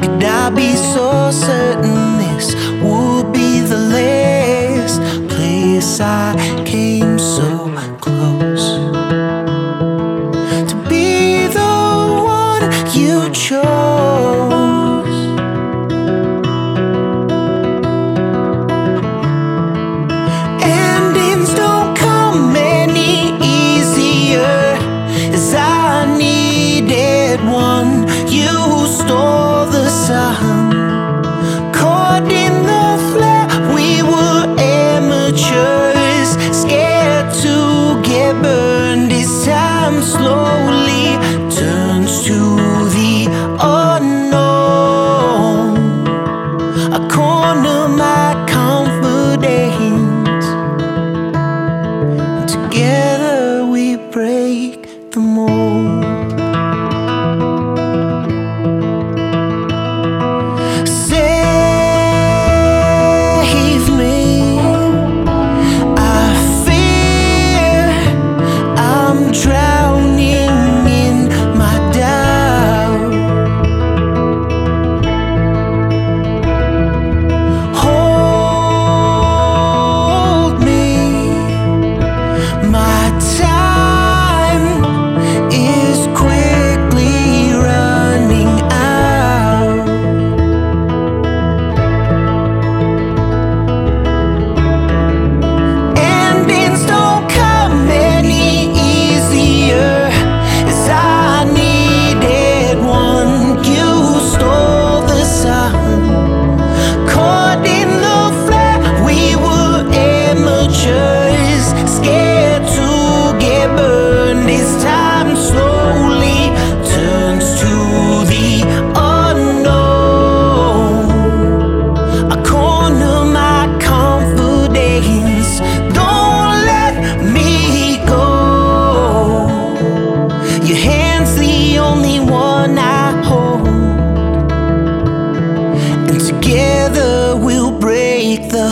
could I be so certain this would be the last place I came so close to be the one you chose? Endings don't come any easier, as I needed one. You stole the sun, caught in the flare. We were amateurs, scared to get burned as time slowly turns to the unknown. I corner my confidence, and together we break the mold. Save me, I fear I'm drowning in my doubt. Hold me, my time is quickly running out. Endings don't come any easier, as I needed one. You stole the sun, caught in the flare. We were amateurs, scared to get burned as time slowly turns to the unknown. I corner my confidence, don't let me go. Your hand's the only one I hold, and together we'll break the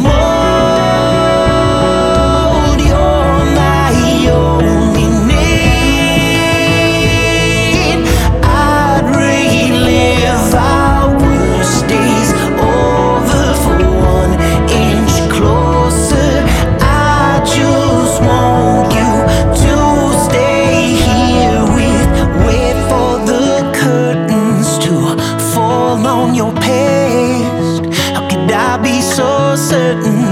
mold. You're my only need. I'd relive our worst days over for 1 inch closer. I just want you to stay here wait for the curtains to fall on your past. How could I be so certain